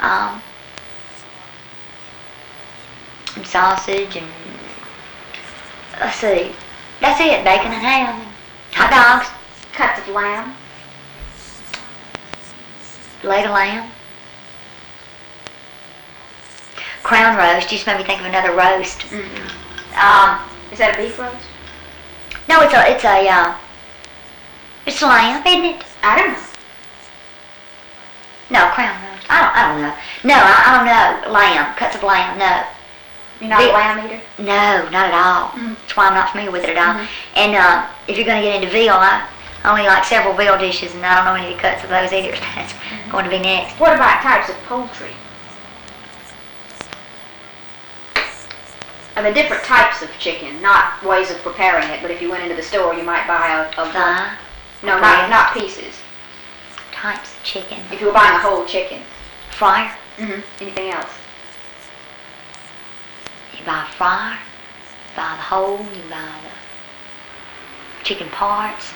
and sausage and, let's see, that's it, bacon and ham, hot dogs, Cuts of lamb. leg of lamb, crown roast. You just made me think of another roast. Is that a beef roast? No, it's lamb, isn't it? I don't know. No, crown roast. I don't know. No, I don't know. Lamb, cuts of lamb. No, You're not a lamb eater? no, not at all. That's why I'm not familiar with it at all. And if you're going to get into veal, I only like several veal dishes, and I don't know any of the cuts of those either. That's going to be next. What about types of poultry? I mean, different types of chicken, not ways of preparing it, but if you went into the store, you might buy a Thigh, no, breast. not pieces. Types of chicken. If you were buying a whole chicken. Fryer. Anything else? You buy a fryer. You buy the whole. You buy the chicken parts.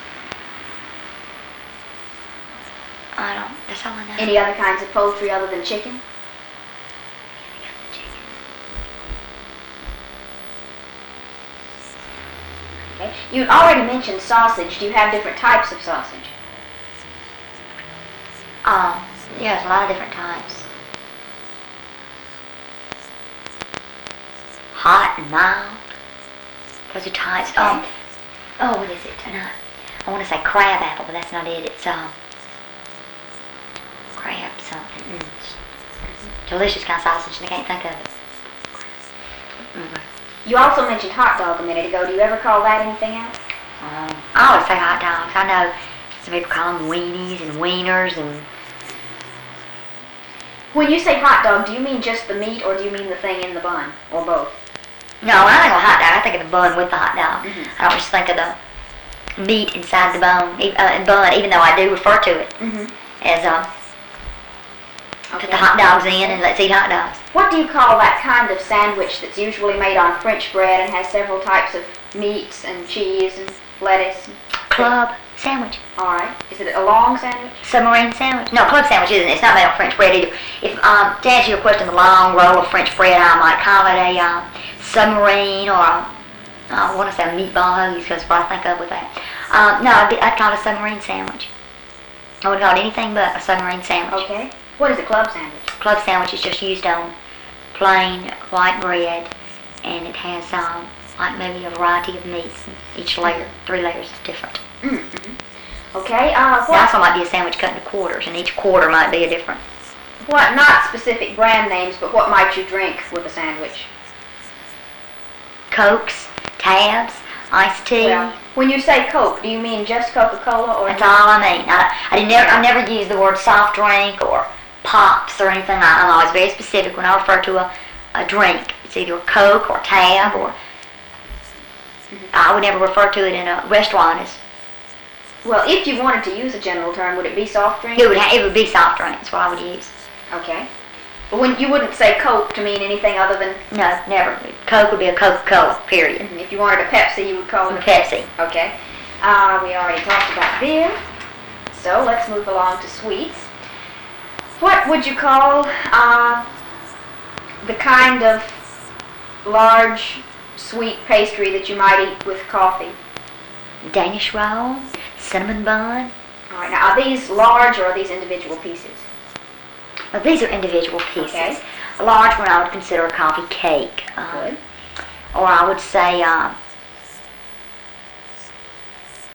That's all I know. Any other kinds of poultry other than chicken? Okay. You already mentioned sausage. Do you have different types of sausage? Yeah, there's a lot of different types. Hot and mild. Those are types. What is it tonight? I want to say crab apple, but that's not it. It's crab something. Delicious kind of sausage, and I can't think of it. You also mentioned hot dog a minute ago. Do you ever call that anything else? I always say hot dogs. I know some people call them weenies and wieners and. When you say hot dog, do you mean just the meat, or do you mean the thing in the bun, or both? No, when I think of a hot dog, I think of the bun with the hot dog. I don't just think of the meat inside the bun, even though I do refer to it as put the hot dogs in and let's eat hot dogs. What do you call that kind of sandwich that's usually made on French bread and has several types of meats and cheese and lettuce? Club sandwich. All right. Is it a long sandwich? Submarine sandwich. No, club sandwich isn't. It's not made on French bread either. If to answer your question, the long roll of French bread, I might call it a submarine or I want to say a meatball hoagie because that's what I think of with that. No, I'd call it a submarine sandwich. I would call it anything but a submarine sandwich. Okay. What is a club sandwich? Club sandwich is just used on plain white bread, and it has like maybe a variety of meats. Each layer, 3 layers is different. Okay. It also might be a sandwich cut into quarters, and each quarter might be a different. What? Not specific brand names, but what might you drink with a sandwich? Cokes, tabs, iced tea. Well, when you say Coke, do you mean just Coca-Cola, or? That's all I mean. I never use the word soft drink or pops or anything. I'm always very specific when I refer to a drink. It's either a Coke or tab or. I would never refer to it in a restaurant as. Well, if you wanted to use a general term, would it be soft drink? It would be soft drink. That's what I would use. Okay. But you wouldn't say Coke to mean anything other than. No, never. Coke would be a Coca-Cola. Period. If you wanted a Pepsi, you would call it a Pepsi. Okay. We already talked about beer, so let's move along to sweets. What would you call the kind of large sweet pastry that you might eat with coffee? Danish roll, cinnamon bun. All right. Now, are these large or are these individual pieces? Well, these are individual pieces. Okay. A large one I would consider a coffee cake. Good. Or I would say